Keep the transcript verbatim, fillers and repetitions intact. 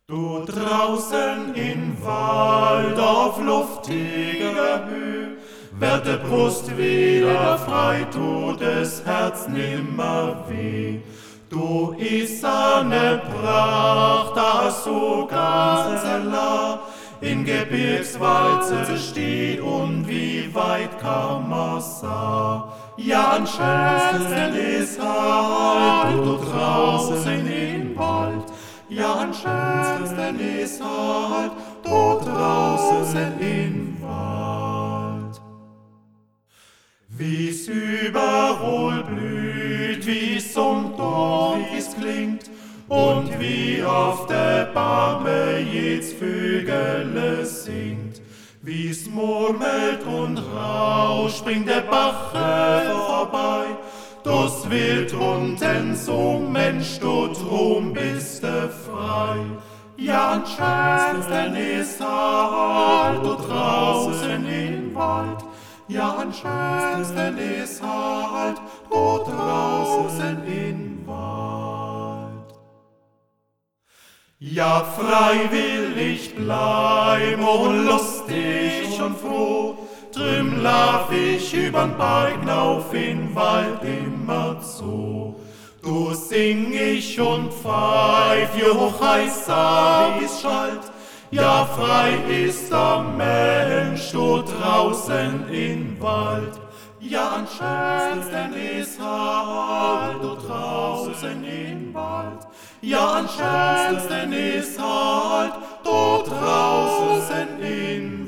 Du draußen im Wald auf luftiger Höhe, werd de Brust wieder frei, tut des Herz nimmer weh. Du is eine Pracht, da so ganz la in Gebirgswalze steht und wie weit kann man sah. Ja, am schönsten ist halt, du draußen im Wald. Ja, am schönsten ist halt, du draußen im Wald. Wie's überall blüht, wie's summt und wie's klingt, und wie auf der Bäume jedes Vögele singt. Wie's murmelt und rauscht, springt der Bache vorbei, das Wild unten so Mensch, du drum bist du frei. Ja, am schönsten ist halt, du draußen im Wald. Ja, am schönsten ist halt, du draußen im Wald. Ja, frei will ich bleiben und lustig und froh, drüm lauf ich übern Berg hinauf in Wald immer zu. Du sing ich und pfeif, je hoch heiß wie's schallt, ja, frei ist der Mensch, du draußen im Wald. Ja, am schönsten ist halt, du draußen im Wald. Ja, am schönsten ist halt, du draußen im Wald.